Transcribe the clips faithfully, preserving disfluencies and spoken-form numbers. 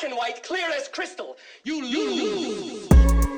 and white, clear as crystal. You lose.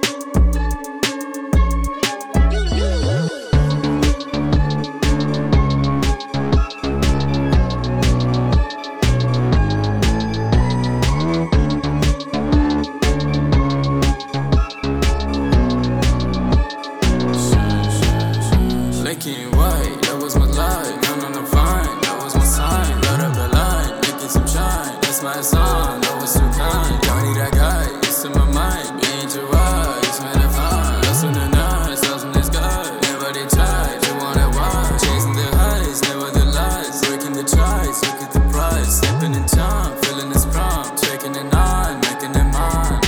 Making white, that was my life. No, no, no, fine, that was my sign. Light up the line, making some shine. That's my song, that was too kind. Don't need that guy, it's in my mind. Being too wise, man, I'm fine. Lost in the night, lost in the sky. Never they tried, you want that why. Chasing the highs, never the lies. Working the tries, look at the price. Stepping in time, feeling this prompt. Checking it on, making it mine.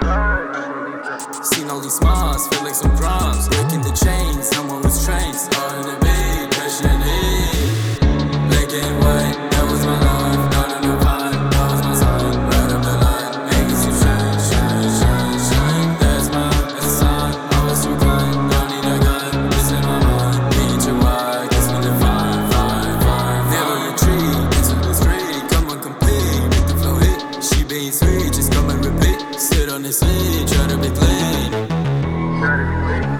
Seen all these smiles, feel like some drums. Breaking the chains, someone was trained. Starting to be passionate. Black and white, that was my life. No, no, no, fine, that was my sign. Right up the line, making some shine, shine, shine, shine. That's my, that's the sign. I was too kind, don't need a gun. This in my mind, being too wide. Guess we define, fine, fine. Never retreat, into the street. Come on, complete, make the flow hit. She being sweet, just come and repeat. Sit on the seat, try to be clean. Try to be clean.